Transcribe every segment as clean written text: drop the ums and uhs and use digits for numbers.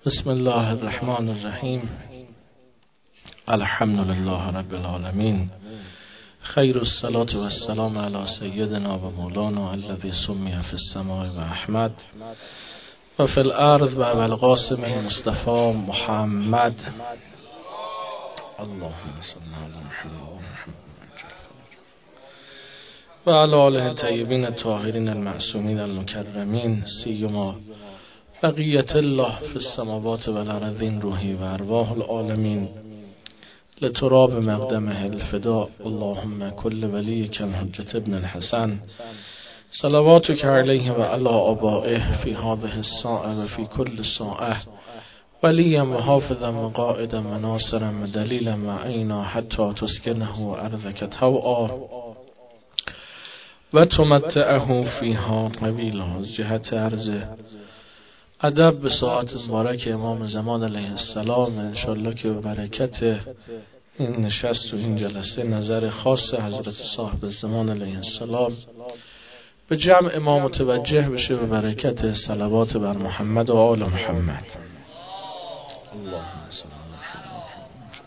بسم الله الرحمن الرحیم. الحمد لله رب العالمین. خیر الصلاة و السلام علی سیدنا و مولانا الذی سمی فی السماء و احمد و فی الارض و القاسم المصطفى محمد. اللهم صل علی محمد و علی آله الطیبین الطاهرین المعصومین المکرمین، سیما بقیت الله فی السماوات و الارضین، روحی و ارواح العالمین لتراب مقدمه الفداء. اللهم كل وليك الحجة ابن الحسن صلواتك عليه وعلى آبائه في هذه الساعة وفي كل ساعة، وليا وحافظا وقائدا وناصرا ودليلا معينا حتى تسكنه أرضك طوعا وتمتعه فيها طويلا. از جهت عرض ادب به ساعت مبارک امام زمان علیه السلام، انشالله که به برکت این نشست و این جلسه نظر خاص حضرت صاحب زمان علیه السلام به جمع ما متوجه بشه، به برکت صلوات بر محمد و آل محمد. اللهم صل علی محمد.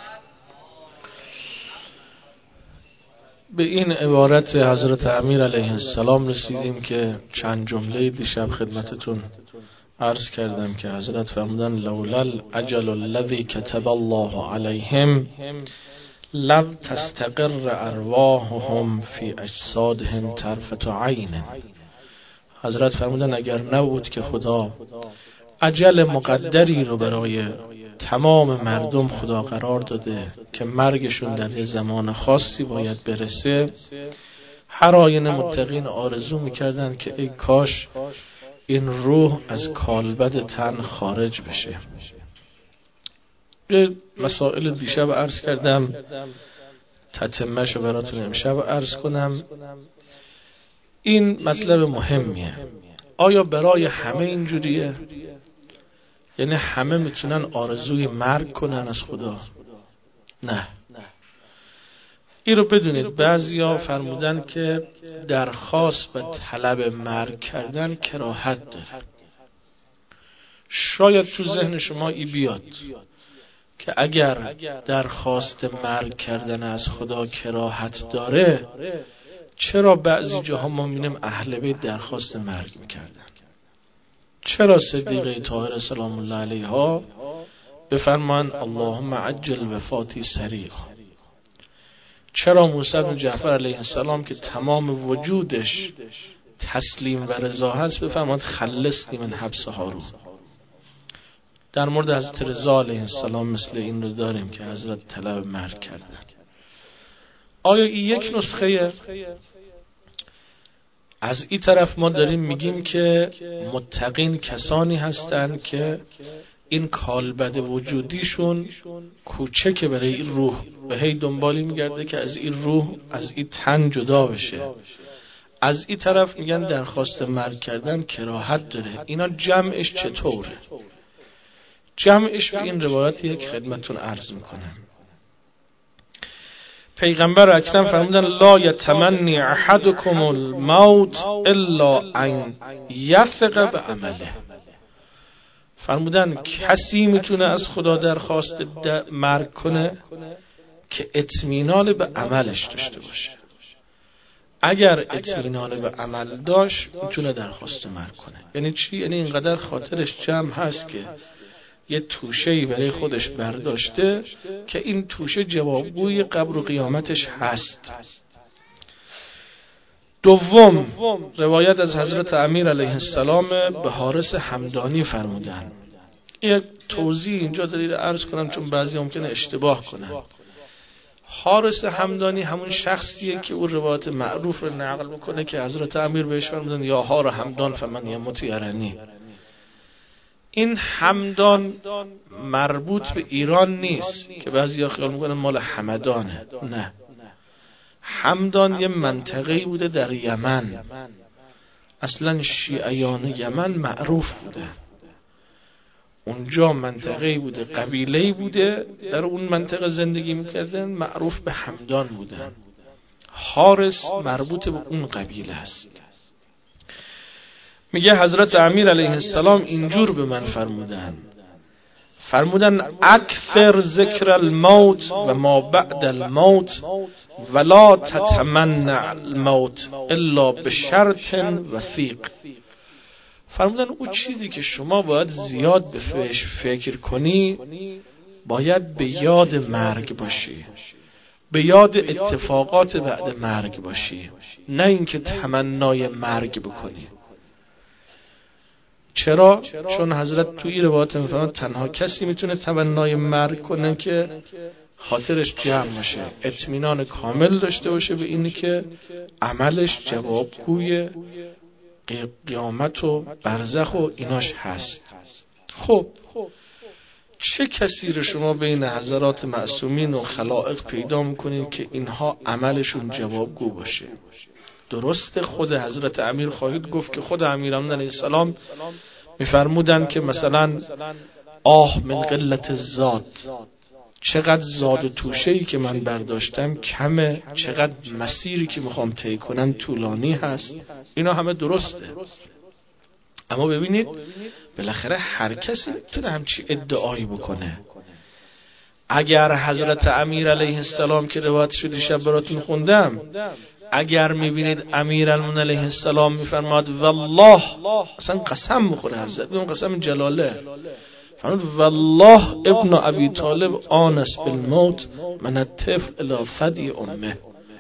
به این عبارت حضرت امیر علیه السلام رسیدیم که چند جمله دیشب خدمتتون عرض کردم که حضرت فرمودن لولا الاجل الذی کتب الله علیهم لم تستقر ارواحهم فی اجسادهم طرفة عین. حضرت فرمودن اگر نبود که خدا اجل مقدری رو برای تمام مردم خدا قرار داده که مرگشون در یه زمان خاصی باید برسه، هر آینه متقین آرزو میکردن که ای کاش این روح از کالبد تن خارج بشه. یه مسائل دیشب عرض کردم، تتمه‌شو براتون امشب عرض کنم. این مطلب مهمیه. آیا برای همه اینجوریه؟ یعنی همه میتونن آرزوی مرگ کنن از خدا؟ نه. این رو بدونید بعضیا فرمودن که درخواست و طلب مرگ کردن کراهت داره. شاید تو ذهن شما ای بیاد که اگر درخواست مرگ کردن از خدا کراهت داره، چرا بعضی جاها ما می‌بینیم اهل بیت درخواست مرگ میکردن؟ چرا صدیقه طاهره سلام الله علیها بفرمان اللهم عجل وفاتی سریعا؟ چرا موسی بن جعفر علیه السلام که تمام وجودش تسلیم و رضا هست بفرماد خلصنی من حبس هارون؟ در مورد حضرت رضا علیه السلام مثل این رو داریم که حضرت طلب مرگ کردن. آیا این یک نسخه؟ از این طرف ما داریم میگیم که متقین کسانی هستند که این کالبد وجودیشون کوچکه برای این روح و هی دنبالی میگرده که از این روح از این تن جدا بشه. از این طرف میگن درخواست مرگ کردن کراهت داره. اینا جمعش چطوره؟ جمعش به این روایت یک خدمتون عرض میکنم. پیغمبر اکرم فرمودن لا یتمنی احدکم الموت الا ان یثق بعمله. فرمودن کسی میتونه از خدا درخواست مرگ کنه که اطمینان به عملش داشته باشه. اگر اطمینان به عمل داشت میتونه درخواست مرگ کنه. یعنی چی؟ یعنی اینقدر خاطرش جمع هست که یه توشه‌ای برای خودش برداشته که این توشه جوابگوی قبر و قیامتش هست. دوم روایت از حضرت امیر علیه السلام به حارث همدانی فرمودن. یک توضیح اینجا دارید عرض کنم چون بعضی ممکنه اشتباه کنن. حارث همدانی همون شخصیه که اون روایت معروف رو نقل میکنه که حضرت امیر بهش فرمودن یا حار همدان فمن یموت یرنی. این همدان مربوط به ایران نیست که بعضیا خیال میکنن مال همدانه. نه، همدان یه منطقه‌ای بوده در یمن. اصلا شیعیان یمن معروف بوده. اونجا منطقه‌ای بوده، قبیله‌ای بوده در اون منطقه زندگی میکردن، معروف به همدان بودن. حارث مربوط به اون قبیله است. میگه حضرت امیر علیه السلام اینجور به من فرمودن فرمودن اکثر ذکر الموت و ما بعد الموت ولا تتمنع الموت الا بشرط وثیق. فرمودن اون چیزی که شما باید زیاد بهش فکر کنی باید به یاد مرگ باشی، به یاد اتفاقات بعد مرگ باشی، نه اینکه تمنای مرگ بکنی. چرا؟ چون حضرت توی روایت میفرماد تنها کسی میتونه تمنای مرگ کنه که خاطرش جمع باشه، اطمینان کامل داشته باشه به اینی که عملش جوابگوی قیامت و برزخ و ایناش هست. خب چه کسی رو شما بین حضرات معصومین و خلائق پیدا میکنین که اینها عملشون جوابگو باشه؟ درسته خود حضرت امیر خواهید گفت که خود امیرالمومنین علیه السلام میفرمودن که مثلا من قلت زاد، چقدر زاد و توشه‌ای که من برداشتم کمه، چقدر مسیری که میخوام طی کنم طولانی هست. اینا همه درسته، اما ببینید بالاخره هر کسی میتونه همچی ادعایی بکنه. اگر حضرت امیر علیه السلام که روایت شد دیشب براتون خوندم، اگر میبینید امیرالمومنین علیه السلام میفرماد والله، اصلا قسم میخوره حضرت، اون قسم جلاله، فرمود والله ابن ابی طالب آنس بالموت من الطفل الی ثدی امه.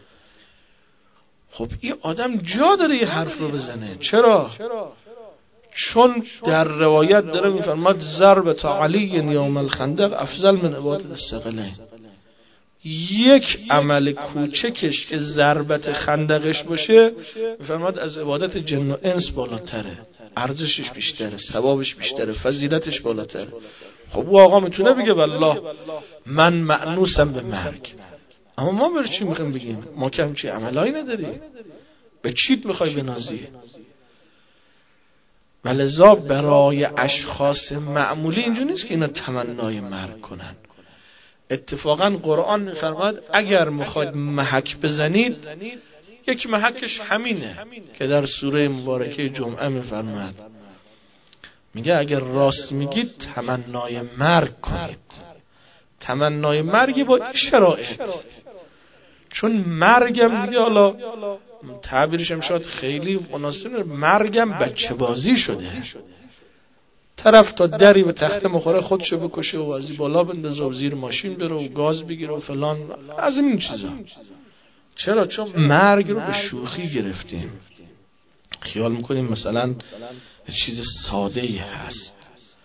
خب این آدم جا داره یه حرف رو بزنه. چرا؟ چون در روایت داره میفرماد ضربت علی یوم الخندق افضل من عبادت الثقلین. یک عمل کوچکش که ضربت خندقش باشه میفرماد از عبادت جن و انس بالاتره، ارزشش بیشتره، ثوابش بیشتره، فضیلتش بالاتره. خب او آقا میتونه بگه والله من مأنوسم به مرگ، اما ما برای چی میخوایم بگیم؟ ما که همچی عملایی نداریم، به چیت میخوای بنازی؟ ولذا برای اشخاص معمولی اینجور نیست که اینا تمنای مرگ کنن. اتفاقا قرآن میفرماد اگر میخواید محک بزنید، یک محکش همینه که در سوره مبارکه جمعه میفرماد، میگه اگر راست میگید تمنای مرگ کنید. تمنای مرگ با شرایط، چون مرگم میگه، حالا تعبیرش هم شاید خیلی مناسب، مرگم بچه بازی شده. طرف تا دری به تخته مخوره خودشو بکشه و از بالا بندازه و زیر ماشین بره و گاز بگیره و فلان، از این چیزا. چرا؟ چون مرگ رو به شوخی گرفتیم، خیال میکنیم مثلا چیز ساده‌ای هست.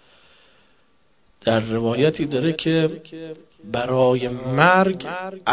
در روایتی داره که برای مرگ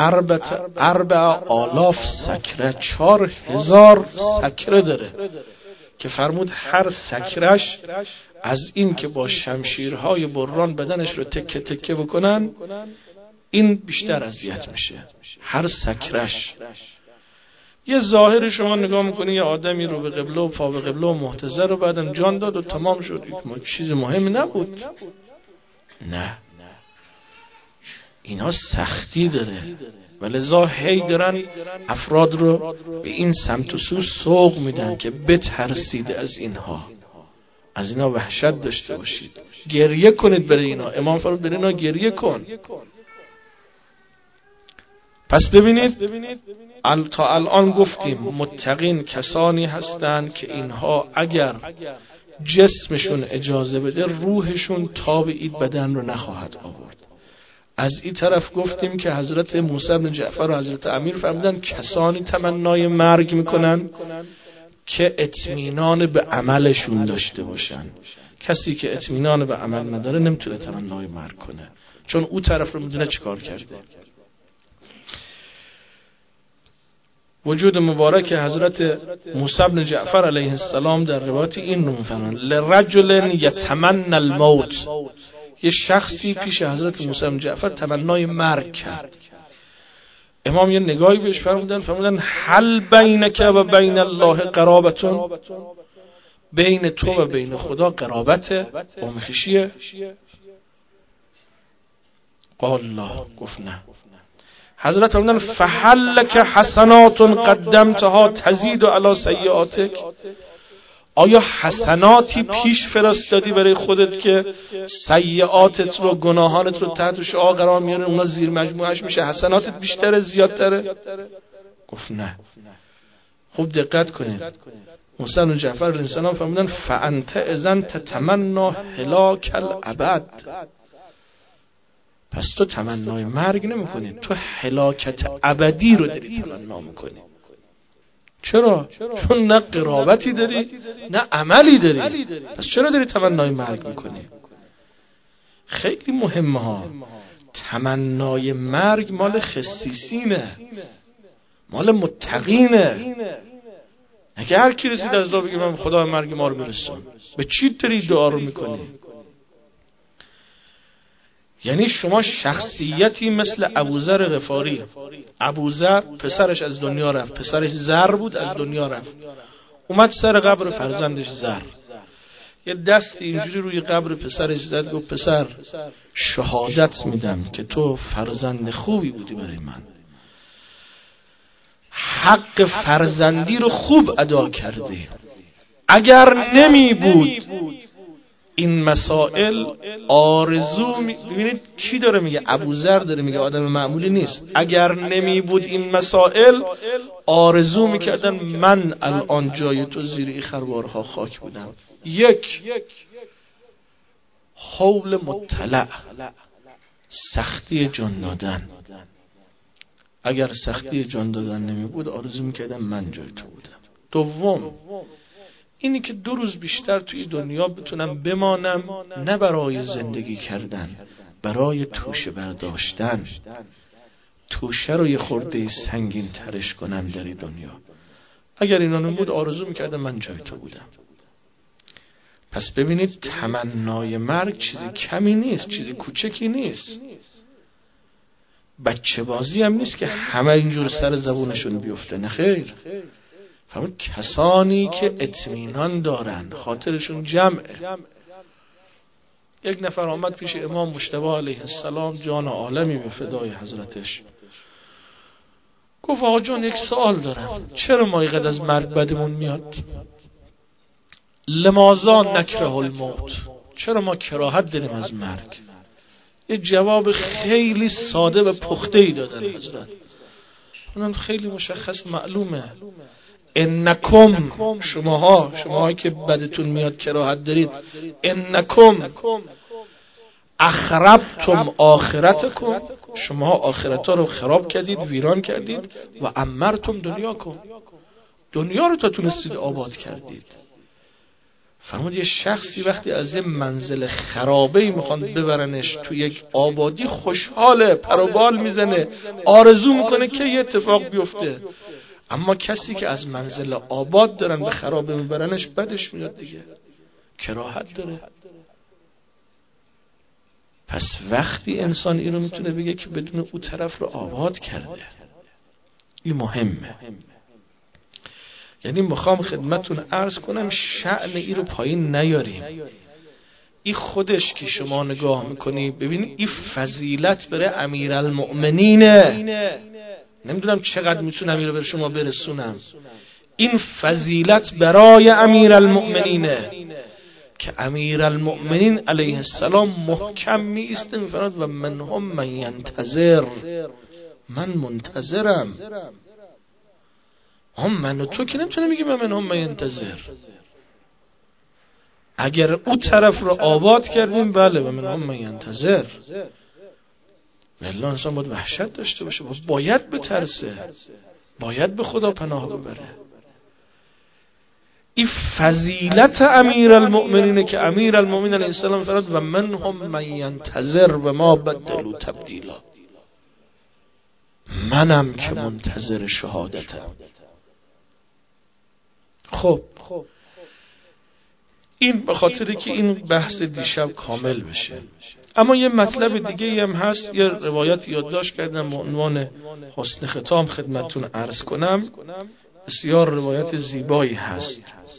4000 سکره، 4000 سکره داره که فرمود هر سکرش از این که با شمشیرهای بران بدنش رو تکه تکه بکنن، این بیشتر اذیت میشه. هر سکرش یه ظاهر شما نگاه میکنی یه آدمی رو به قبله و پا به قبله و محتضر رو بعدم جان داد و تمام شد، چیز مهمی نبود. نه، اینا سختی داره، ولذا هی دارن افراد رو به این سمت و سو سوق میدن که بترسید از اینها، از اینا وحشت داشته باشید، گریه کنید برای اینا. امام فرمود برای اینا گریه کن. پس ببینید تا الان گفتیم متقین کسانی هستند که اینها اگر جسمشون اجازه بده روحشون تاب این بدن رو نخواهد آورد. از این طرف گفتیم که حضرت موسی بن جعفر و حضرت امیر فرمودن کسانی تمنای مرگ میکنن که اطمینان به عملشون داشته باشن. کسی که اطمینان به عمل نداره نمیتونه تمنای مرگ کنه، چون او طرف رو میدونه چیکار کرده. وجود مبارک حضرت موسی بن جعفر علیه السلام در روایت این رو میفرمایند لرجل یتمنى الموت، یه شخصی پیش حضرت موسی بن جعفر تمنای مرگ کرد. امام یه نگاهی بهش فرمودن هل بینک و بین الله قرابتون، بین تو و بین خدا قرابته، آمیخشیه؟ قال لا، گفت نه. حضرت فرمودن فهل لک حسنات قدمتها تزید علی سیئاتک، آیا حسناتی پیش فرستادی برای خودت که سیئاتت رو، گناهانت رو تحت شعاع قرار میاره، اونا زیر مجموعش میشه، حسناتت بیشتره زیادتره؟ گفت نه. خوب دقت کنید، موسی بن جعفر علیه السلام فرمودن فانت اذن تتمنا هلاک الابد. پس تو تمنای مرگ نمی‌کنی، تو هلاکت ابدی رو داری تمنا می‌کنی. چرا؟ چون نه قرابتی داری نه عملی داری. پس چرا داری تمنای مرگ می‌کنی؟ خیلی مهمه ها. تمنای مرگ مال خسیسینه، مال متقینه. اگه هر کی رسید از دعا بگه من خدا مرگ ما رو برسون، به چی داری دعا رو میکنی؟ یعنی شما شخصیتی مثل ابوذر غفاری. ابوذر پسرش از دنیا رفت، پسرش زر بود، از دنیا رفت، اومد سر قبر فرزندش زر، یه دستی اینجوری روی قبر پسرش زد، گفت پسر شهادت میدم که تو فرزند خوبی بودی برای من، حق فرزندی رو خوب ادا کردی. اگر نمی بود این مسائل آرزو ببینید کی داره میگه؟ ابوذر داره میگه، آدم معمولی نیست. اگر نمی بود این مسائل آرزو میکردن من الان جای تو زیر این خروارها خاک بودم. یک حول مطلع، سختی جان دادن. اگر سختی جان دادن نمی بود آرزو میکردم من جای تو بودم. دوم اینی که 2 روز بیشتر توی دنیا بتونم بمانم، نه برای زندگی کردن، برای توشه برداشتن، توشه رو یه خورده سنگین ترش کنم در این دنیا. اگر اینا نمود آرزو میکردم من جای تو بودم. پس ببینید تمنای مرگ چیزی کمی نیست، چیزی کوچکی نیست، بچه بازی هم نیست که همه اینجور سر زبونشون بیفته. نه خیر، فرمود کسانی که اطمینان دارن، خاطرشون جمعه. یک نفر آمد پیش امام مجتبی علیه السلام، جان عالمی به فدای حضرتش، گفت آقا جان یک سوال دارم، چرا ما اینقدر از مرگ بدمون میاد؟ لماذا نکره الموت، چرا ما کراهت داریم از مرگ؟ یه جواب خیلی ساده و پخته‌ای دادن حضرت، اونم خیلی مشخص معلومه. انکم، شماها که بدتون میاد کراهت دارید، انکم اخربتم آخرتکم، شما آخرتا رو خراب کردید، ویران کردید، و عمرتم دنیاکم، دنیا رو تا تونستید آباد کردید. فرمود یه شخصی وقتی از یه منزل خرابه‌ای میخوان ببرنش تو یک آبادی خوشحاله، پر و بال میزنه، آرزو میکنه که یه اتفاق بیفته. اما کسی که از منزل آباد دارن به خرابه میبرنش بدش میاد دیگه، کراهت داره. پس وقتی انسان این رو میتونه بگه که بدون او طرف رو آباد کرده، این مهمه. یعنی میخوام خدمتون عرض کنم شأن این رو پایین نیاریم. این خودش که شما نگاه میکنی ببینید این فضیلت برای امیرالمؤمنینه. نمیدونم چقدر میتونم این رو برای شما برسونم. این فضیلت برای امیرالمؤمنینه که امیرالمؤمنین علیه السلام محکم می ایسته میفرماد و منهم من ینتظر، من منتظرم. من و تو که نمیتونه میگی من هم منتظر. اگر او طرف رو آباد کردیم بله و من هم منتظر، والله انسان باید وحشت داشته باشه، باید بترسه، باید به خدا پناه ببره. این فضیلت امیرالمؤمنینه که امیرالمؤمنین علیه السلام فرمود و من هم من ینتظر و ما بدلوا تبدیلا، منم که منتظر شهادتم. خب این به خاطری که این بحث دیشب کامل بشه. اما یه مطلب دیگه هم هست، یه روایت یادداشت کردم با عنوان حسن ختام خدمتتون عرض کنم. بسیار روایت زیبایی هست.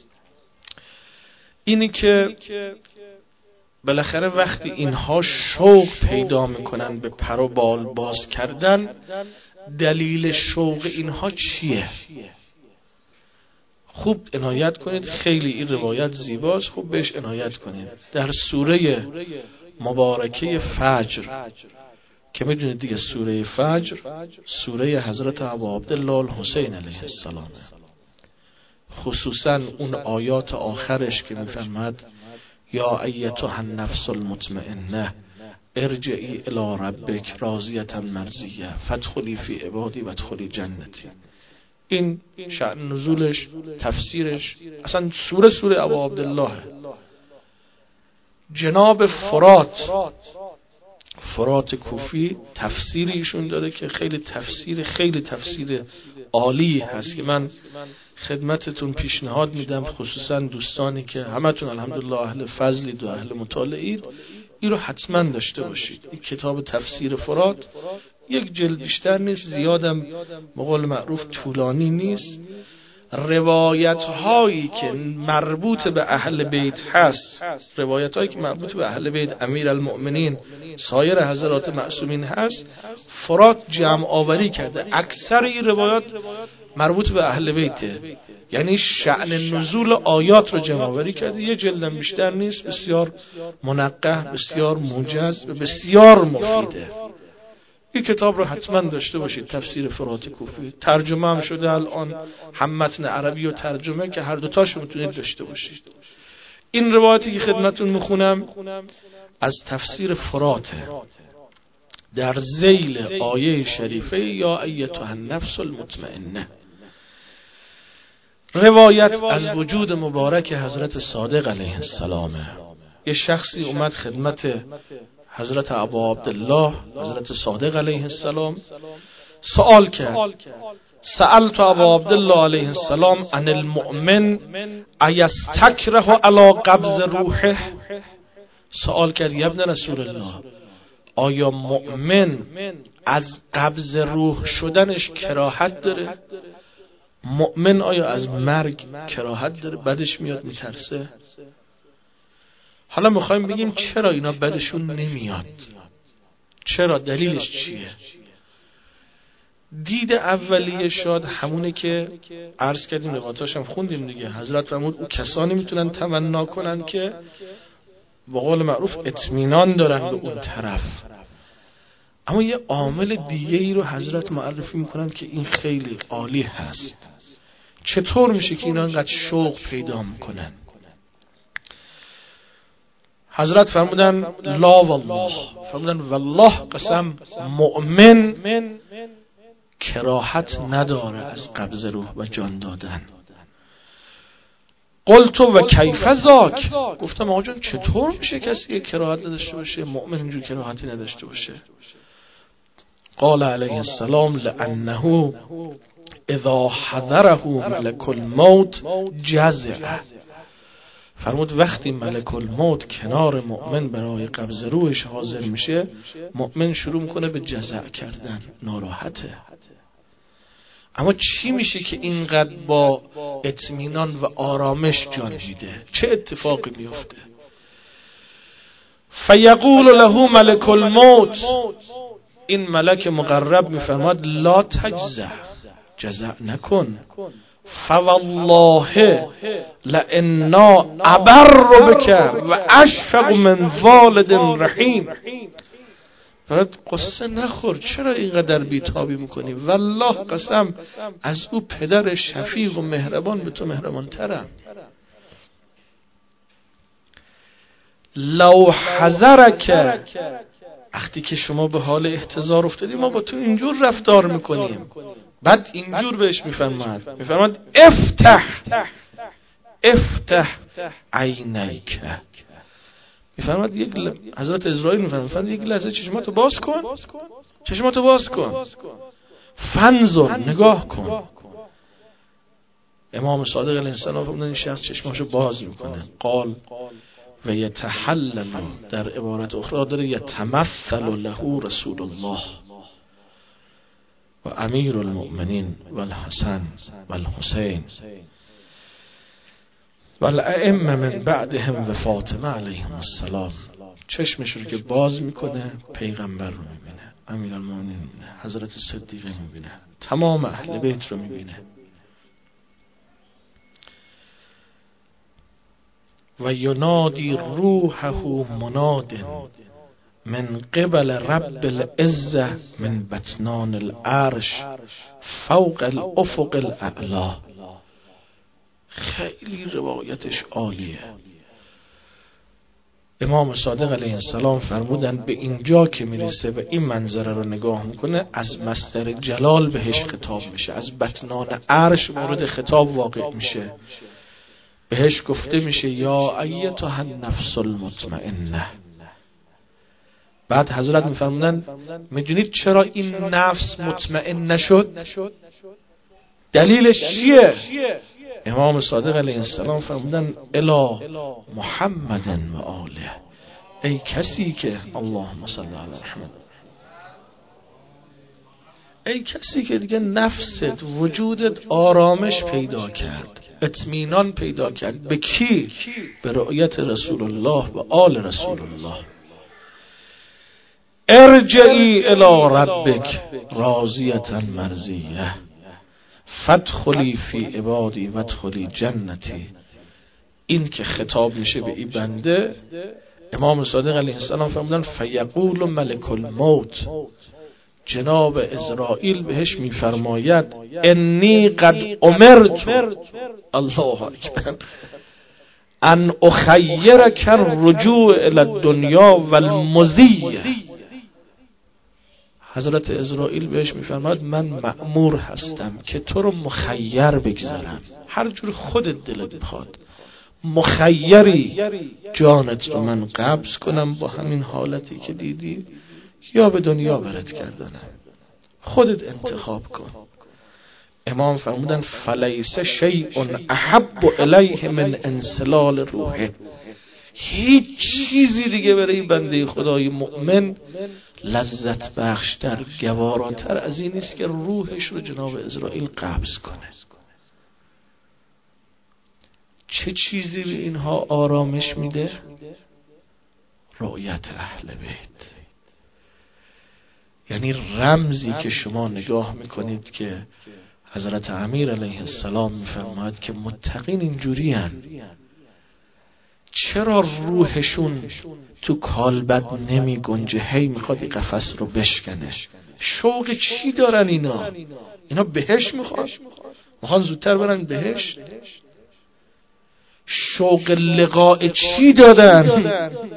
اینی که بالاخره وقتی اینها شوق پیدا میکنن به پر و بال باز کردن، دلیل شوق اینها چیه؟ خوب عنایت کنید، خیلی این روایت زیباست، خوب بهش عنایت کنید. در سوره مبارکه فجر که میدونید دیگه، سوره فجر سوره حضرت ابا عبدالله الحسین علیه السلام، خصوصا اون آیات آخرش که میفرماد یا ایتها النفس المطمئنه ارجعی الی ربک راضیة مرضیه فادخلی فی عبادی وادخلی جنتی. این شأن نزولش، تفسیرش، اصلا سوره ابا عبدالله. جناب فرات کوفی تفسیری ایشون داره که خیلی تفسیر عالی هست که من خدمتتون پیشنهاد میدم، خصوصا دوستانی که همتون الحمدلله اهل فضلید و اهل مطالعید، این رو حتما داشته باشید. این کتاب تفسیر فرات یک جلد بیشتر نیست، زیادم به قول معروف طولانی نیست. روایت هایی که مربوط به اهل بیت هست، روایت هایی که مربوط به اهل بیت امیر المؤمنین سایر حضرات معصومین هست، فرات جمع آوری کرده. اکثر این روایات مربوط به اهل بیته، یعنی شأن نزول آیات رو جمع آوری کرده. یه جلدم بیشتر نیست، بسیار منقح، بسیار موجز و بسیار مفیده. این کتاب رو حتما داشته باشید، تفسیر فرات کوفی. ترجمه هم شده الان، هم متن عربی و ترجمه، که هر دوتاشو میتونید داشته باشید. این روایتی که خدمتون میخونم از تفسیر فراته، در ذیل آیه شریفه یا ایتها النفس المطمئنه. روایت از وجود مبارک حضرت صادق علیه السلام. یه شخصی اومد خدمت حضرت ابا عبدالله حضرت صادق علیه السلام سوال کرد. سألت ابا عبدالله علیه السلام عن المؤمن ایستکره علی قبض روحه. سوال کرد یا ابن رسول الله، آیا مؤمن از قبض روح شدنش کراهت داره؟ مؤمن آیا از مرگ کراهت داره؟ بدش میاد، میترسه؟ حالا میخوایم بگیم چرا اینا بدشون نمیاد، چرا، دلیلش چیه؟ دید اولیه شاد همونه که عرض کردیم، روایاتش هم خوندیم دیگه. حضرت فرمود او کسانی میتونن تمنا کنن که به قول معروف اطمینان دارن به اون طرف. اما یه عامل دیگه ای رو حضرت معرفی میکنن که این خیلی عالی هست. چطور میشه که اینا انقدر شوق پیدا میکنن؟ حضرت فرمودن لا والله، فرمودن والله قسم، مؤمن کراهت نداره از قبض روح و جان دادن. قلت و کیف ذاک، گفتم آقا جان چطور میشه کسی کراهت نداشته باشه، مؤمن اینجور کراهتی نداشته باشه؟ قال علیه السلام لانه اذا حضره ملک الموت جزع. فرمود وقتی ملک الموت کنار مؤمن برای قبض روحش حاضر میشه، مؤمن شروع میکنه به جزع کردن، ناراحته. اما چی میشه که اینقدر با اطمینان و آرامش جان میده؟ چه اتفاقی میفته؟ فیقول له ملک الموت، این ملک مقرب میفرماد لا تجزع، جزع نکن. فوالله لئنا ابر بک و اشفق من والد رحیم. فرد قصه نخور، چرا اینقدر بیتابی میکنی؟ والله قسم از او پدر شفیق و مهربان به تو مهربان ترم. لو حذرک، وقتی که شما به حال احتضار افتادی ما با تو اینجور رفتار میکنیم. بعد اینجور بهش میفرماد افتح عینیک. میفرماد حضرت اسرائیل میفرماد یک لحظه چشماتو باز کن، فنظر، نگاه کن. امام صادق علیه السلام فرمودن این شخص چشماشو باز میکنه. قال و یتحلل، در عبارت اخرى داره یتمثل له رسول الله و امیر المؤمنین و الحسن و الحسین و الائمه من بعدهم و فاطمه علیهم السلام. چشمش رو که باز میکنه پیغمبر رو میبینه، امیر المؤمنین میبینه، حضرت صدیقه میبینه، تمام اهل بیت رو میبینه. و ینادی روحه مناد من قبل رب العزة من بطنان العرش فوق الافق الاعلی. خیلی روایتش عالیه. امام صادق علیه السلام فرمودن به اینجا که میرسه و این منظره رو نگاه میکنه از مصدر جلال بهش خطاب میشه، از بطنان عرش مورد خطاب واقع میشه، بهش گفته میشه یا ایتها النفس المطمئنه. بعد حضرت میفرمودن میدونید چرا این نفس مطمئن نشد؟ دلیلش چیه؟ امام صادق علیه السلام فرمودن الا محمد و آله، ای کسی که اللهم صل علی محمد، ای کسی که دیگه نفست وجودت آرامش پیدا کرد، اطمینان پیدا کرد. به کی؟ به رؤیت رسول الله و آل رسول الله. ارجعی الی ربک راضیة مرضیه فادخلی فی عبادی وادخلی جنتی. این که خطاب میشه به این بنده، امام صادق علیه السلام فرمودن فیقول ملک الموت، جناب عزرائیل بهش میفرماید انی قد امرت، الله اکبر، ان اخیرک الرجوع الی الدنیا والمزیه. حضرت عزرائیل بهش میفرماید من مأمور هستم که تو رو مخیر بگذارم، هر جور خودت دلت بخواد، مخیری جانت رو من قبض کنم با همین حالتی که دیدی، یا به دنیا برات گردانم، خودت انتخاب کن. امام فرمودن فلیس شیء احب الیه من انسلال روحه، هیچ چیزی دیگه برای بنده خدای مؤمن لذت بخشتر، گواراتر از این نیست که روحش رو جناب عزرائیل قبض کنه. چه چیزی به اینها آرامش میده؟ رؤیت اهل بیت. یعنی رمزی که شما نگاه میکنید که حضرت امیر علیه السلام میفرماید که متقین اینجوری هن. چرا روحشون تو کالبد نمی گنجه، هی میخواد این قفس رو بشکنه؟ شوق چی دارن اینا بهش میخوان زودتر برن بهش. شوق لقاء چی دادن؟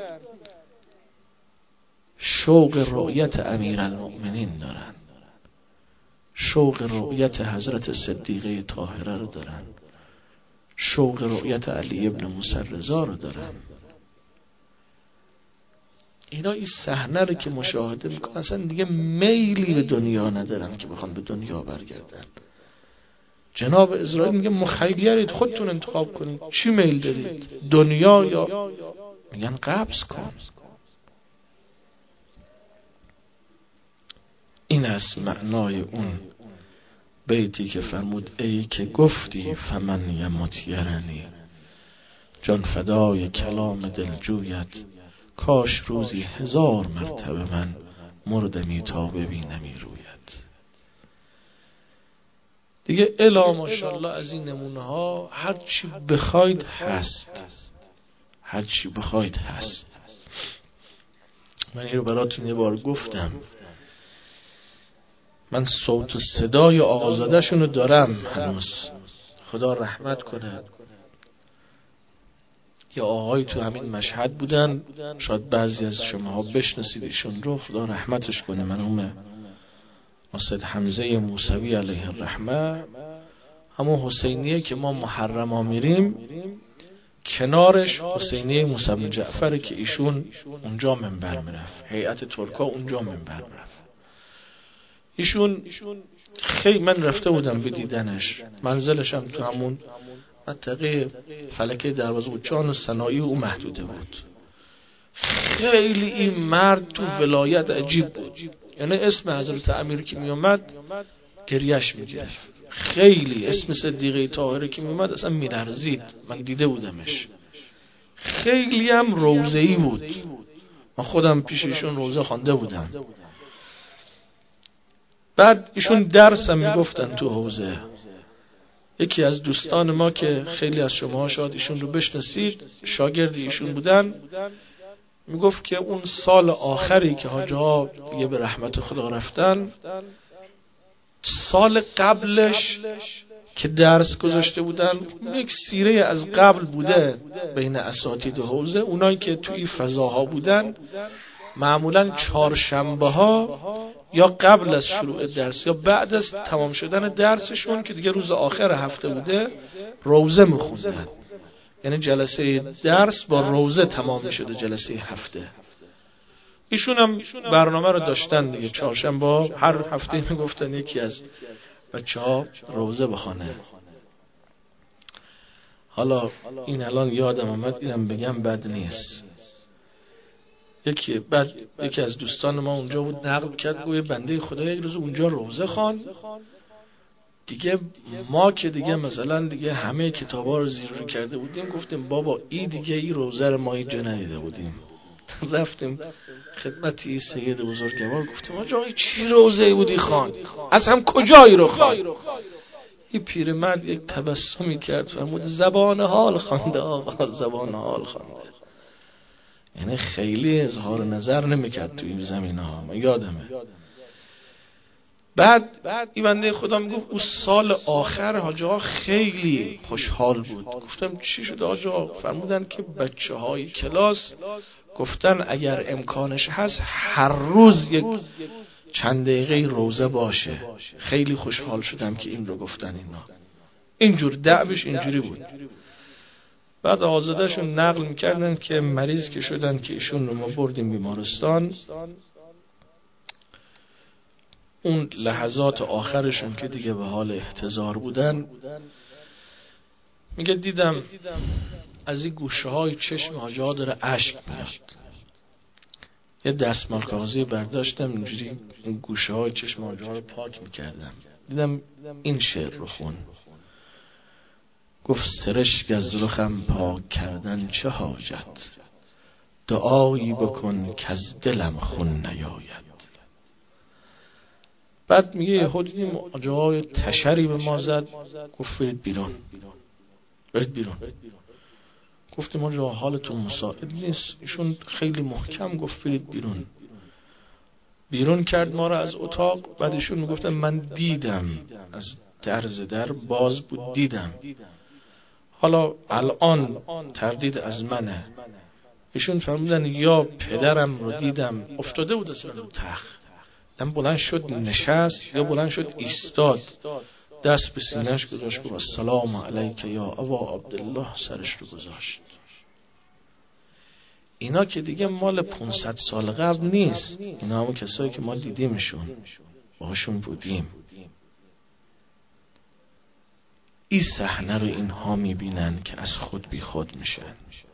شوق رؤیت امیرالمؤمنین دارن، شوق رؤیت حضرت صدیقه طاهره رو دارن، شوق رؤیت علی ابن موسی رضا رو دارن. اینا این صحنه رو که مشاهده میکنن اصلا دیگه میلی به دنیا ندارن که بخوان به دنیا برگردن. جناب عزرائیل میگه مخیرید، خودتون انتخاب کنید چی میل دارید، دنیا یا میگن قبض کن. این است معنای اون بیتی که فرمود ای که گفتی فمن یمت یرنی، جان فدای کلام دلجویت، کاش روزی 1000 مرتبه من مردمی تا ببینمی رویت. دیگه الا ماشاءالله از این نمونه ها هر چی بخواید هست، هر چی بخواید هست. من این رو براتون یه بار گفتم، من صوت و صدای آقازاده شونو دارم هنوز، خدا رحمت کنه. یا آقای تو همین مشهد بودن، شاید بعضی از شماها بشناسید ایشون رو، خدا رحمتش کنه، مرحوم استاد حمزه موسوی علیه الرحمه. همون حسینیه که ما محرم میریم کنارش حسینیه موسی بن جعفر که ایشون اونجا منبر میرفت، هیئت ترکا اونجا منبر میرفت. ایشون خیلی من رفته بودم به دیدنش، منزلش هم تو همون منطقه فلکه دروازه بود، جان و صنایع او محدوده بود. خیلی این مرد تو ولایت عجیب بود، یعنی اسم حضرت امیر که می اومد گریش می گرفت، خیلی اسم صدیقه طاهره که می اومد اصلا می لرزید. من دیده بودمش، خیلی هم روضه‌ای بود، من خودم پیش ایشون روضه خوانده بودم. بعد ایشون درس هم می گفتن تو حوزه، یکی از دوستان ما که خیلی از شما شاید ایشون رو بشناسید، شاگردی ایشون بودن، میگفت که اون سال آخری که حاجی ها دیگه به رحمت خدا رفتن، سال قبلش که درس گذاشته بودن، یک سیره از قبل بوده بین اساتید حوزه، اونایی که توی فضاها بودن معمولا چهارشنبه ها یا قبل از شروع درس یا بعد از تمام شدن درسشون که دیگه روز آخر هفته بوده روزه میخوندن. یعنی جلسه درس با روزه تمام میشده، جلسه هفته. ایشون هم برنامه رو داشتن دیگه، چهارشنبه هر هفته میگفتن یکی از بچه‌ها روزه بخونه. حالا این الان یادم آمد اینم بگم بد نیست. یکی از دوستان ما اونجا بود، نقل کرد گویا بنده خدا یک روز اونجا روزه خواند دیگه. ما که دیگه مثلا دیگه همه کتابا رو زیر رو کرده بودیم، گفتیم بابا این روزه رو ما اینجا ندیده بودیم. رفتیم خدمتی سید بزرگوار، گفتیم آقا چی روزه بودی خواند؟ از هم کجایی رو خواند؟ این پیرمرد یک تبسمی کرد، فرمود زبان حال خوانده آقا، زبان حال خوانده. یعنی خیلی اظهار نظر نمیکرد تو این زمینه‌ها، من یادمه. بعد این بنده خدا میگفت اون سال آخر حاجی ها خیلی خوشحال بود. گفتم چی شده حاجی ها؟ فرمودن که بچه‌های کلاس گفتن اگر امکانش هست هر روز یک چند دقیقه روزه باشه. خیلی خوشحال شدم که این رو گفتن. اینا اینجور دعوش اینجوری بود. بعد آزادشون نقل میکردن که مریض که شدن که ایشون رو ما بردیم بیمارستان، اون لحظات آخرشون که دیگه به حال احتضار بودن، میگه دیدم از این گوشه های چشم حاجی ها داره اشک میاد. یه دستمال کاغذی برداشتم اینجوری اون گوشه های چشم حاجی ها رو پاک میکردم، دیدم این شعر رو خون. گفت سرشک از رخم پاک کردن چه حاجت، دعایی بکن که از دلم خون نیاید. بعد میگه یهو دیدیم آجای تشری به ما زد، گفت برید بیرون، برید بیرون. گفتیم آجا حالتون مساعد نیست. ایشون خیلی محکم گفت برید بیرون. بیرون کرد ما رو از اتاق. بعد ایشون میگفتن من دیدم از در باز بود، دیدم. حالا الان تردید از منه. ایشون فرمودن یا پدرم رو دیدم افتاده بود اصلا رو تخت، هم بلند شد نشست یا بلند شد ایستاد، دست به سینه‌اش گذاشت گفت السلام علیک یا ابا عبدالله، سرش رو گذاشت. اینا که دیگه مال 500 سال قبل نیست، اینا همون کسایی که ما دیدیمشون، باهاشون بودیم. این صحنه رو اینها میبینن که از خود بی خود میشن.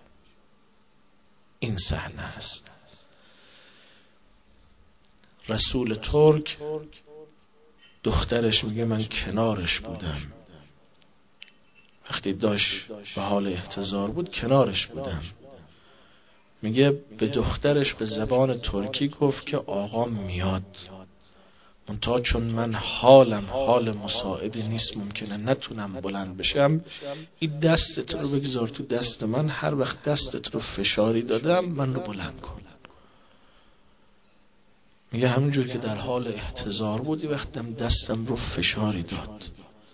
این صحنه است. رسول ترک دخترش میگه من کنارش بودم وقتی داشت به حال احتضار بود، کنارش بودم. میگه به دخترش به زبان ترکی گفت که آقا میاد، منتها چون من حالم حال مساعدی نیست، ممکنه نتونم بلند بشم، این دستت رو بگذار تو دست من، هر وقت دستت رو فشاری دادم من رو بلند کن. میگه همونجور که در حال احتضار بودی وقتم دستم رو فشاری داد،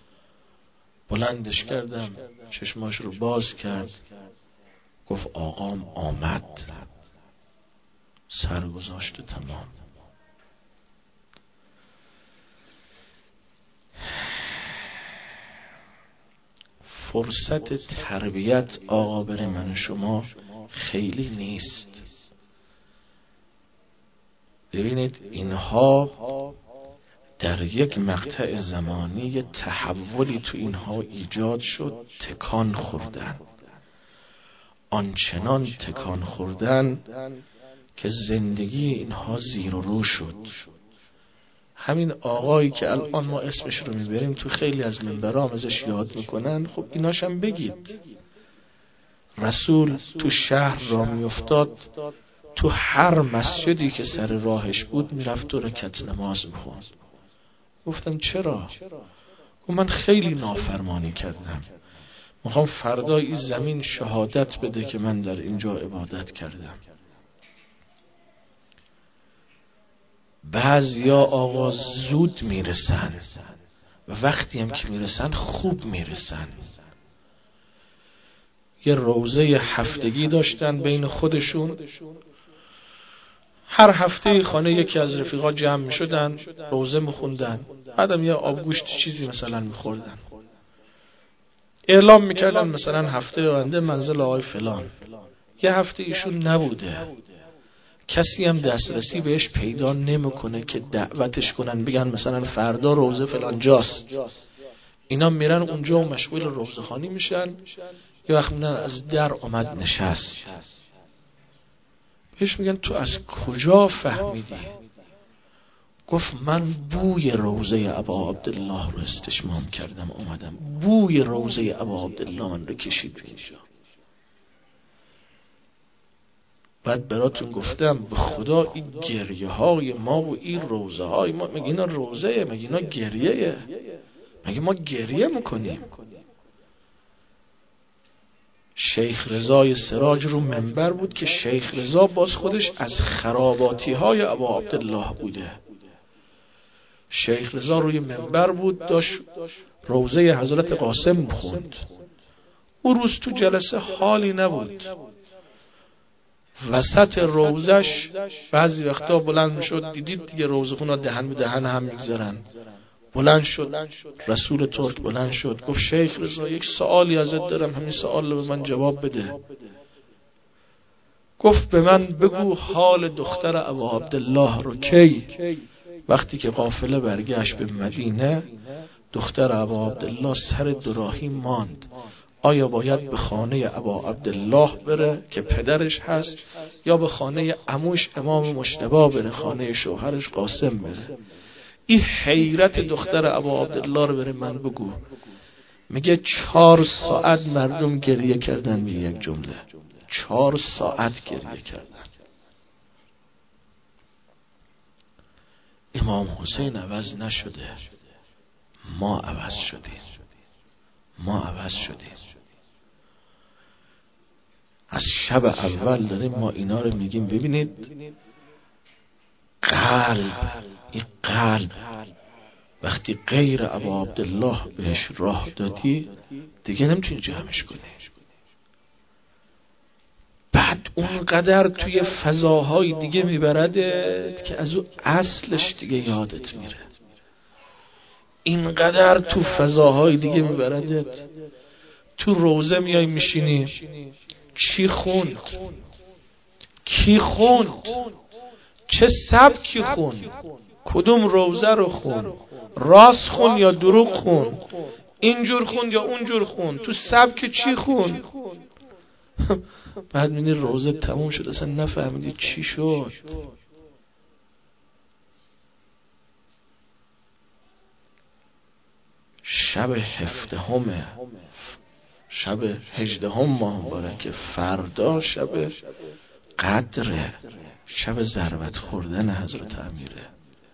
بلندش کردم، چشماش رو باز کرد، گفت آقام آمد، سر گذاشت و تمام. فرصت تربیت آقا برای من و شما خیلی نیست. ببینید اینها در یک مقطع زمانی یه تحولی تو اینها ایجاد شد، تکان خوردن، آنچنان تکان خوردن که زندگی اینها زیر و رو شد. همین آقایی که الان ما اسمش رو میبریم تو خیلی از منبرها ازش یاد میکنن، خب ایناشم بگید. رسول تو شهر را میافتاد، تو هر مسجدی که سر راهش بود میرفت و رکعت نماز میخوند. گفتن چرا؟ گفت من خیلی نافرمانی کردم، میخوام فردا این زمین شهادت بده که من در اینجا عبادت کردم. بعضیا آقا زود میرسن و وقتی هم که میرسن خوب میرسن. یه روزه هفتگی داشتن بین خودشون، هر هفته خانه یکی از رفیقا جمع میشدن، روزه میخوندن، بعدم یه آبگوشت چیزی مثلا میخوردن، اعلام میکردن مثلا هفته آینده منزل آقای فلان. یه هفته ایشون نبوده، کسی هم دسترسی بهش پیدا نمیکنه که دعوتش کنن بگن مثلا فردا روزه فلان جاست. اینا میرن اونجا و مشغول روزه خوانی میشن. یه وقت میدن از در اومد نشست، بهش میگن تو از کجا فهمیدی؟ گفت من بوی روزه ابا عبدالله رو استشمام کردم، اومدم بوی روزه ابا عبدالله من رو کشید به اینجا. بعد براتون گفتم به خدا این گریه های ما و این روزه های ما، مگه اینا روزه، مگه اینا گریه، مگه ما گریه میکنیم؟ شیخ رضای سراج رو منبر بود که شیخ رضا باز خودش از خراباتی های ابا عبدالله بوده. شیخ رضا روی منبر بود، داشت روزه حضرت قاسم میخوند. او روز تو جلسه حالی نبود، وسط روزش بعضی وقتا بلند میشد، دیدید دیگه روزه خونا دهن به دهن هم میگذارن، بلند شد رسول ترک بلند شد گفت شیخ رضا یک سوالی ازت دارم، همین سوال رو به من جواب بده. گفت به من بگو حال دختر ابا عبدالله رو کی؟ وقتی که قافله برگشت به مدینه، دختر ابا عبدالله سر دوراهی ماند، آیا باید به خانه ابا عبدالله بره که پدرش هست یا به خانه عموش امام مجتبی بره، خانه شوهرش قاسم بره؟ این حیرت دختر ابا عبدالله رو بره من بگو. میگه 4 ساعت مردم گریه کردن به یک جمله، 4 ساعت گریه کردن. امام حسین عوض نشده، ما عوض شدیم، ما عوض شدیم. از شب اول داریم ما اینا رو میگیم. ببینید این قلب وقتی غیر ابا عبدالله بهش راه دادی دیگه نمیتونی جمعش کنی. بعد اونقدر توی فضاهای دیگه میبردت که از اون اصلش دیگه یادت میره. اینقدر تو فضاهای دیگه میبردت. تو روزه میای میشینی، چی خوند؟ کی خوند؟ چه سبکی خوند؟ کدوم روزه رو خوند؟ راست خوند یا دروغ خوند؟ اینجور خوند یا اونجور خوند؟ تو سبک چی خوند؟ بعد می‌بینی روزه تموم شد اصلا نفهمیدی چی شد. شب 17 شب 18 ماه مبارک، فردا شب قدره، شب ضربت خوردن حضرت امیره.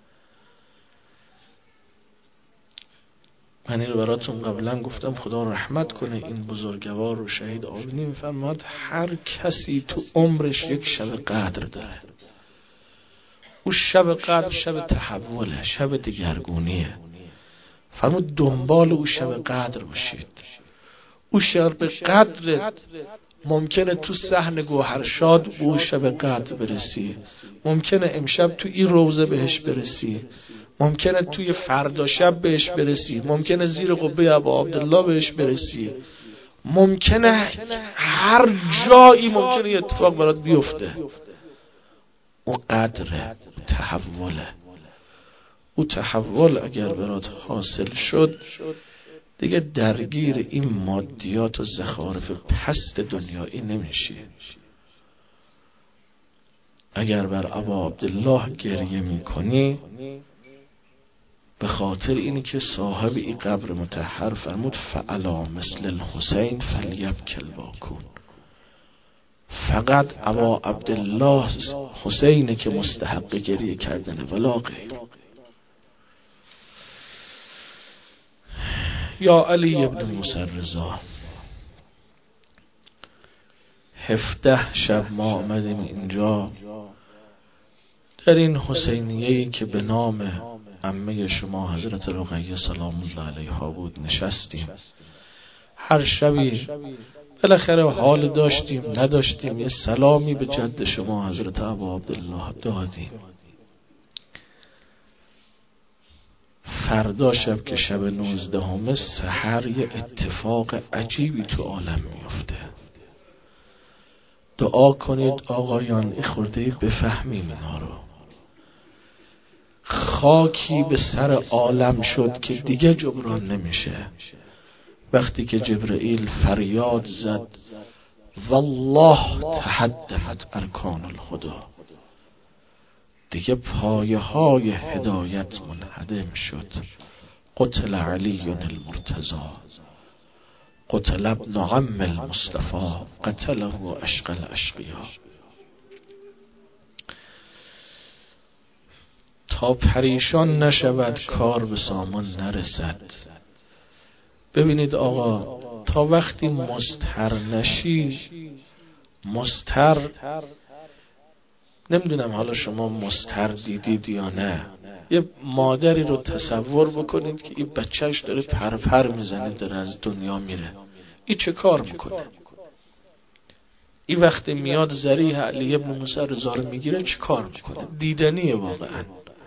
من این رو براتون قبلا گفتم، خدا رحمت کنه این بزرگوار رو. شهید آبینی میفرماد هر کسی تو عمرش یک شب قدر داره. او شب قدر شب تحوله، شب دگرگونیه. فرمود دنبال او شب قدر باشید. او شب قدر ممکنه تو صحن گوهرشاد او شب قدر برسی، ممکنه امشب تو این روزه بهش برسی، ممکنه توی فردا شب بهش برسی، ممکنه زیر قبه ابا عبدالله بهش برسی، ممکنه هر جایی ممکنه یه اتفاق برات بیفته. او قدره، تحوله. او تحول اگر برات حاصل شد دیگه درگیر این مادیات و زخارف پست دنیایی نمیشی. اگر بر ابا عبدالله گریه میکنی به خاطر اینی که صاحب این قبر مطهر فرمود فعلا مثل الحسین فلیبکل واکون، فقط ابا عبدالله حسینه که مستحق گریه کردنه ولا غیر. یا علی ابن موسی رضا 17 شب ما آمدیم اینجا در این حسینیه‌ای که به نام عمه شما حضرت رقیه سلام الله علیها بود نشستیم. هر شبی بالاخره حال داشتیم نداشتیم یه سلامی به جد شما حضرت ابا عبدالله دادیم. فردا شب که شب 19 سحر یه اتفاق عجیبی تو عالم میفته. دعا کنید آقایان این خورده بفهمیم اینا رو. خاکی به سر عالم شد که دیگه جبران نمیشه. وقتی که جبرئیل فریاد زد والله تهدمت ارکان الهدی، دیگه پایه های هدایت منهدم شد. قتل علی المرتضی قتل ابن عم المصطفى قتله اشقى الاشقیاء. تا پریشان نشود کار به سامان نرسد. ببینید آقا تا وقتی مستر نشی، مستر نمیدونم حالا شما مستر دیدید یا نه، یه مادری رو تصور بکنید که این بچهش داره پرپر میزنه داره از دنیا میره. این چه کار میکنه؟ این وقتی میاد ذریح علی ابن موسی رضا رو میگیره چه کار میکنه؟ دیدنیه واقعا.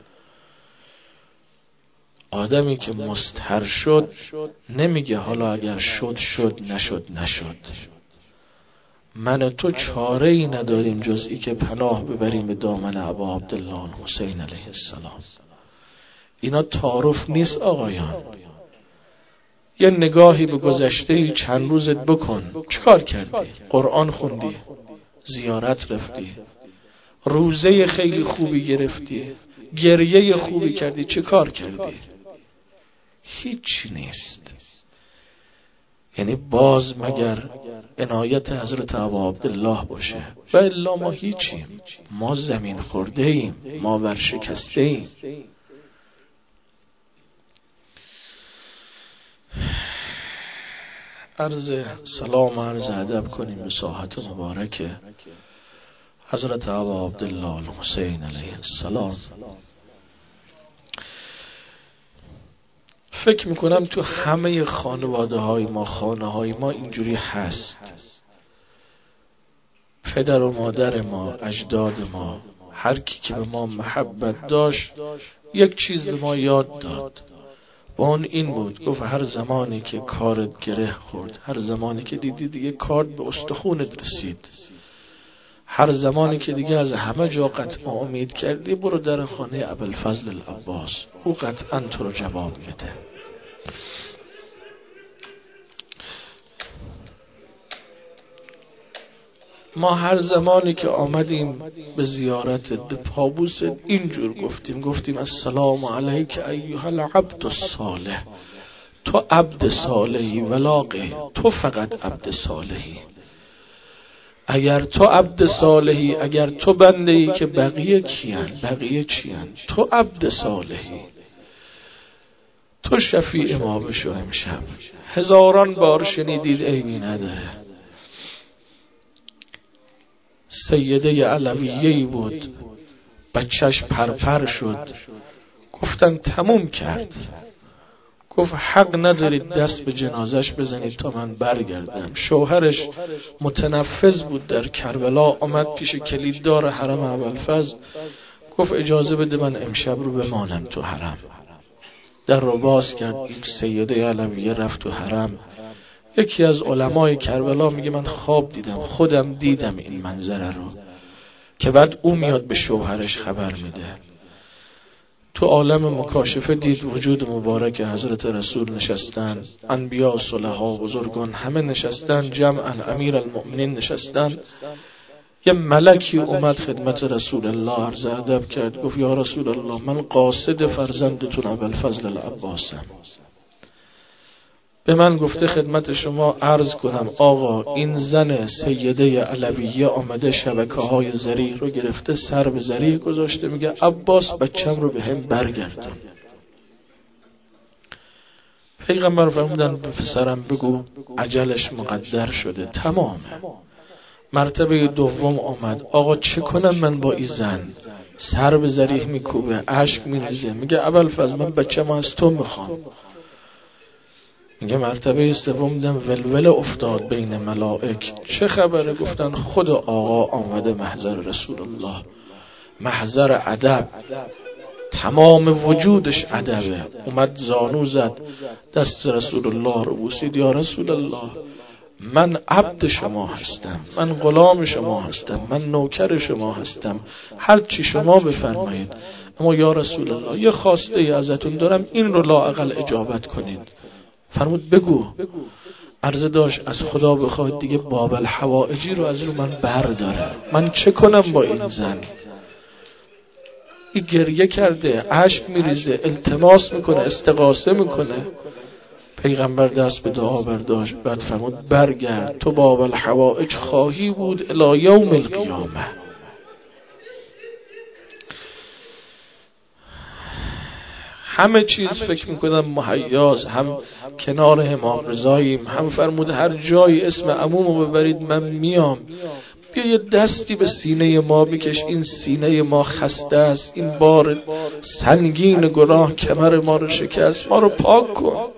آدمی که مستر شد نمیگه حالا اگر شد نشد. من تو چاره ای نداریم جز ای که پناه ببریم به دامن ابا عبدالله حسین علیه السلام. اینا تعارف نیست آقایان. یه نگاهی به گذشته چند روزت بکن. چیکار کردی؟ قرآن خوندی، زیارت رفتی، روزه خیلی خوبی گرفتی، گریه خوبی کردی، چه کار کردی؟ هیچ نیست. یعنی باز مگر عنایت حضرت ابا عبدالله باشه و الا ما هیچیم. ما زمین خورده ایم، ما ورشکسته ایم. عرض سلام و عرض ادب کنیم به ساحت مبارک حضرت ابا عبدالله الحسین علیه السلام. فکر میکنم تو همه خانواده های ما، خانه های ما اینجوری هست. پدر و مادر ما، اجداد ما، هر کی که به ما محبت داشت یک چیز به ما یاد داد و اون این بود، گفت هر زمانی که کارت گره خورد، هر زمانی که دیدی دیگه کارت به استخونت رسید، هر زمانی که دیگه از همه جا قطع امید کردی، برو در خانه ابوالفضل العباس، او قطعا تو رو جواب میده. ما هر زمانی که آمدیم به زیارتت، به پابوست، اینجور گفتیم السلام علیک ایها العبد الصالح. تو عبد صالحی ولاغه، تو فقط عبد صالحی. اگر تو عبد صالحی، اگر تو بنده ای که بقیه کیان؟ بقیه چیان؟ تو عبد صالحی، تو شفیع ما بشو. امشب هزاران بار شنیدید، عیبی نداره. سیده علویه‌ای بود، بچهش پرپر شد، گفتن تموم کرد. گفت حق ندارید دست به جنازش بزنید تا من برگردم. شوهرش متنفذ بود در کربلا، آمد پیش کلیددار حرم ابوالفضل، گفت اجازه بده من امشب رو بمانم تو حرم. در رو باز کرد، این سیده علویه رفت تو حرم. یکی از علمای کربلا میگه من خواب دیدم، خودم دیدم این منظره رو، که بعد او میاد به شوهرش خبر میده. تو عالم مکاشفه دید وجود مبارک حضرت رسول نشستن، انبیا و صلحا و بزرگان همه نشستن، جمعا امیر المؤمنین نشستن. یه ملکی اومد خدمت رسول الله، عرض ادب کرد، گفت یا رسول الله من قاصد فرزندتون ابوالفضل العباسم. به من گفته خدمت شما عرض کنم آقا این زن سیده علویه آمده شبکه های زری رو گرفته، سر به زری گذاشته، میگه عباس بچم رو به هم برگردون. پیغمبر فرمودن به پسرم بگو عجلش مقدر شده، تمامه. مرتبه دوم آمد، آقا چه کنم من با این زن؟ سر به ذریح میکوبه، اشک میریزه، میگه ابوالفضل من بچه‌مو از تو میخوام. میگه مرتبه سوم دیدم ولوله افتاد بین ملائک، چه خبره؟ گفتن خود آقا آمده محضر رسول الله، محضر ادب، تمام وجودش ادبه. اومد زانو زد، دست رسول الله رو بوسید، یا رسول الله من عبد شما هستم، من غلام شما هستم، من نوکر شما هستم، هر چی شما بفرمایید، اما یا رسول الله یه خواسته ازتون دارم، این رو لااقل اجابت کنید. فرمود بگو. عرضه داشت از خدا بخواد دیگه باب الحوائجی رو از رو من برداره، من چه کنم با این زن؟ این گریه کرده، اشک میریزه، التماس میکنه، استغاثه میکنه. پیغمبر دست به دعا برداشت، بعد فرمود برگرد، تو باب الحوائج خواهی بود الی یوم القیامه. همه چیز فکر میکنم مهیاز، هم کنار امام رضاییم، هم فرمود هر جایی اسم عمومو ببرید من میام. بیا یه دستی به سینه ما بکش، این سینه ما خسته است، این بار سنگین گناه کمر ما رو شکست، ما رو پاک کن.